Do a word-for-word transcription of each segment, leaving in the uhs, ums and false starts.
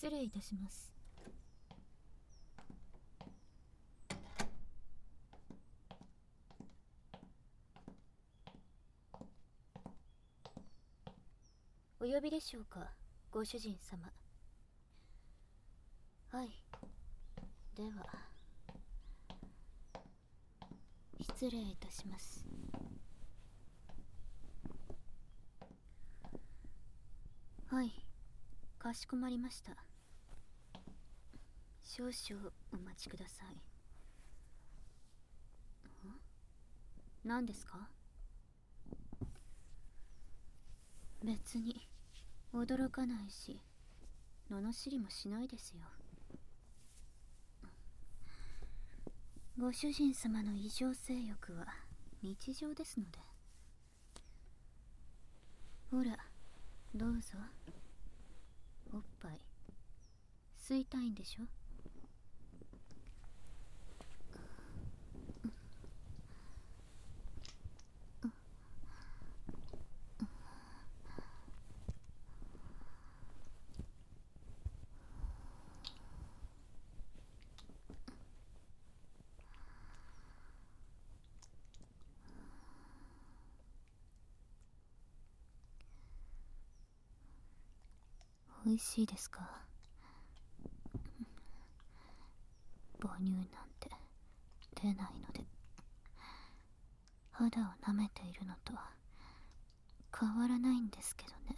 失礼いたします。お呼びでしょうか、ご主人様。はい。では、失礼いたします。はい、かしこまりました。少々お待ちください。ん？何ですか？別に驚かないし、罵りもしないですよ。ご主人様の異常性欲は日常ですので。ほら、どうぞ。おっぱい吸いたいんでしょ？美味しいですか？母乳なんて出ないので、肌を舐めているのと変わらないんですけどね。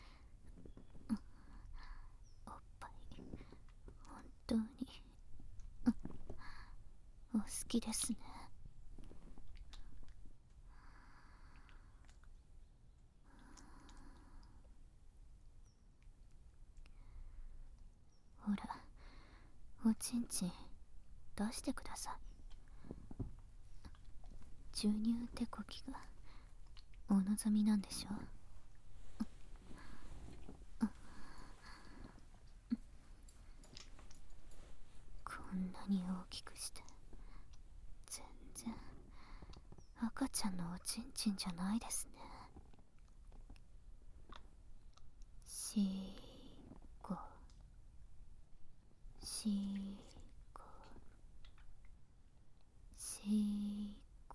おっぱい本当にお好きですね。ほら、おちんちん出してください。授乳手こきがお望みなんでしょう？こんなに大きくして全然赤ちゃんのおちんちんじゃないですね。しーこしーこしーこ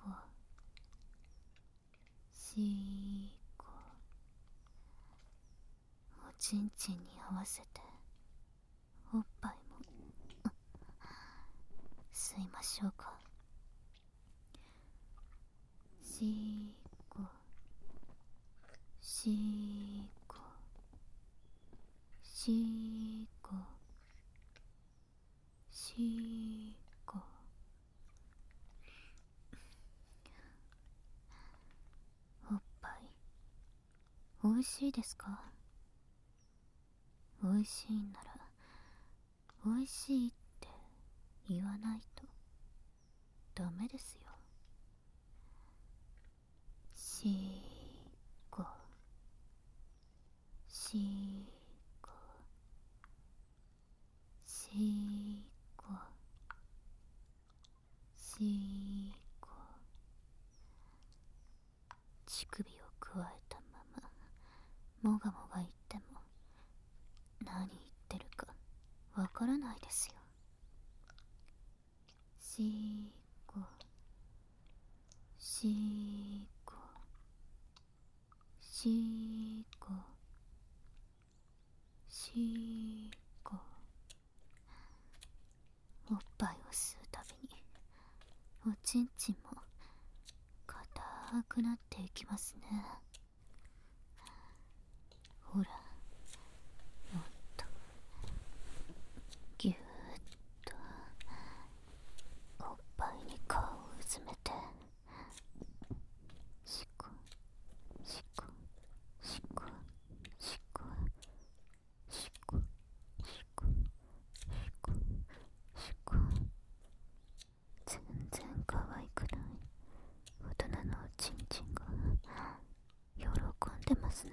しーこ、おちんちんに合わせておっぱいも吸いましょうか。しーこしーこしーこしーこ。おっぱいおいしいですか？おいしいんならおいしいって言わないとダメですよ。しーこしーこしーこしーこ。乳首をくわえたままもがもが言っても何言ってるかわからないですよ。しーこしーこしーこしーこ。おっぱいを吸うたびにおちんちんも硬くなっていきますね。ほら、もっとぎゅーっとおっぱいに顔をうずめて、しこしこしこしこしこしこしこしこ。全然可愛くない大人のおちんちんが喜んでますね。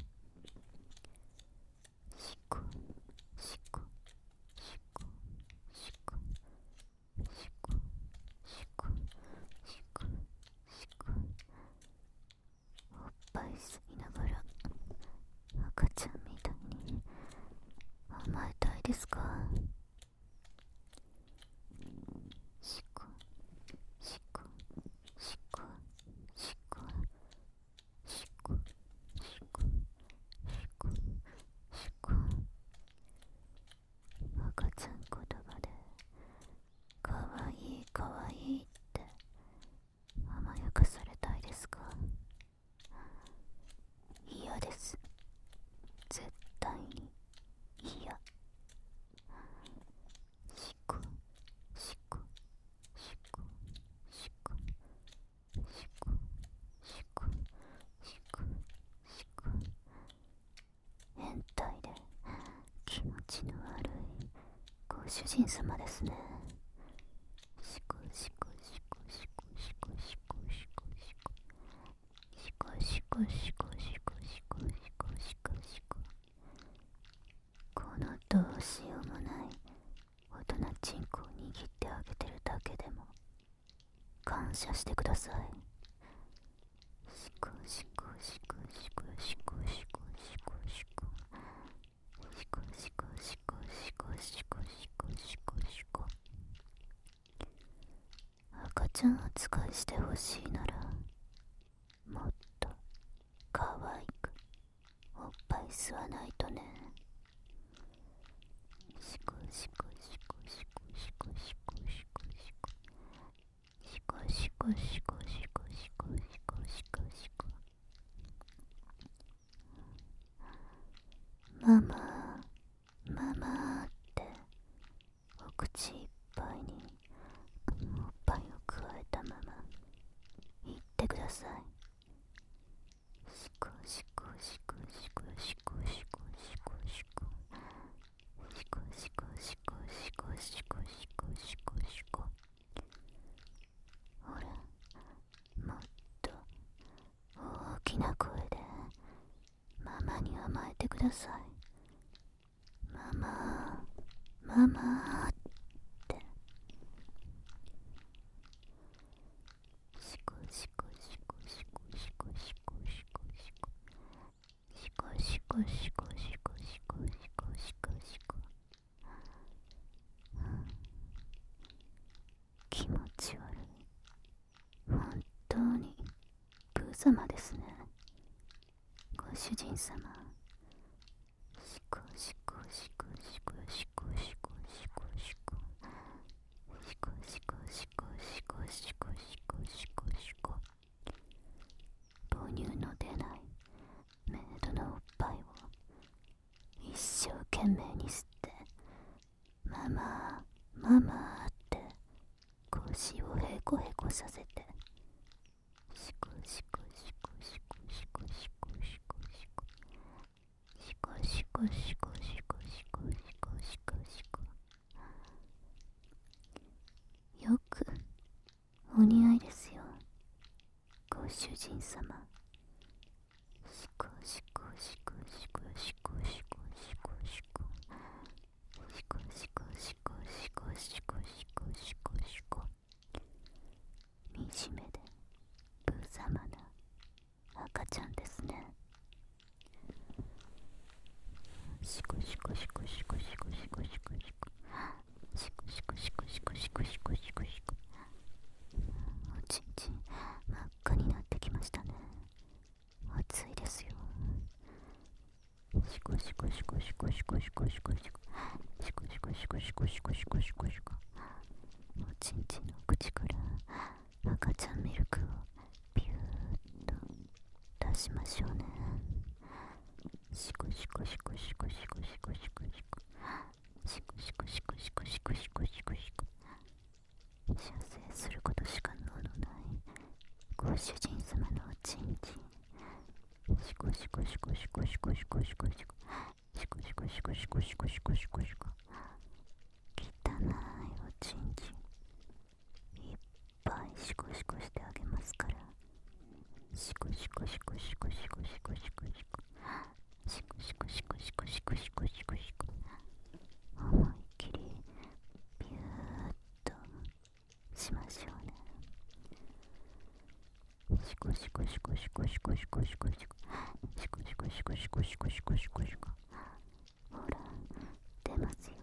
しこしこしこしこしこしこしこしこ。おっぱい吸いながら赤ちゃんみたいに甘えたいですか？しこしこしこしこしこしこしこしこ。赤ちゃん言葉でかわいいかわいいって甘やかされたいですか？嫌です。絶対に嫌。しこしこしこしこしこしこしこしこ。変態で気持ちの悪いご主人様ですね。しこしこしこしこしこしこしこしこしこしこしこしこしこしこしこしこ。このどうしようもない大人チンコを握ってあげてるだけでも感謝してください。しこしこしこしこしこしこしこしこしこしこしこしこしこしこしこしこ。赤ちゃん扱いしてほしいならもっと可愛くおっぱい吸わないとね。しこしこしこしこしこしこしこしこしこしこしこしこしこしこしこしこ。ママママってお口いっぱいにおっぱいをくわえたまま言ってください。しこしこしこしこしこしこしこしこしこしこしこしこしこしこしこしこ。ほらもっと大きな声でママに甘えてください。ママママってしこしこしこしこしこしこしこしこしこしこしこしこしこしこしこしこ。気持ち悪い。本当にブー様ですねご主人様。しこしこしこしこしこしこしこしこしこしこしこしこしこしこしこしこ。母乳の出ないメイドのおっぱいを一生懸命に吸ってママママって腰をへこへこさせてしこしこしこしこしこしこしこしこしこしこしこしこしこしこしこしこ。よくお似合いですよご主人様。しこしこしこしこしこしこしこしこしこしこしこしこしこしこしこしこ。惨めでブー様な赤ちゃんですね。しこしこしこしこしこしこしこしこしこしこしこしこしこしこしこしこ。おちんちん真っ赤になってきましたね。暑いですよ。しこしこしこしこしこしこしこしこしこしこしこしこしこしこしこしこ。おちんちんの口から赤ちゃんミルクをピューッと出しましょうね。しこしこしこしこしこしこしこしこしこしこしこしこしこしこしこしこ。射精することしか能のないご主人様のおちんちん。しこしこしこしこしこしこしこしこしこしこしこしこしこしこしこしこ。汚いおちんちんいっぱいシコシコしてあげますから。シコシコシコシコシコシコシコシコシコシコシコシコシコシコシコシコ。思いっきりビューッとしましょうね。シコシコシコシコシコシコシコシコシコシコシコシコシコシコシコシコ。ほら出ますよ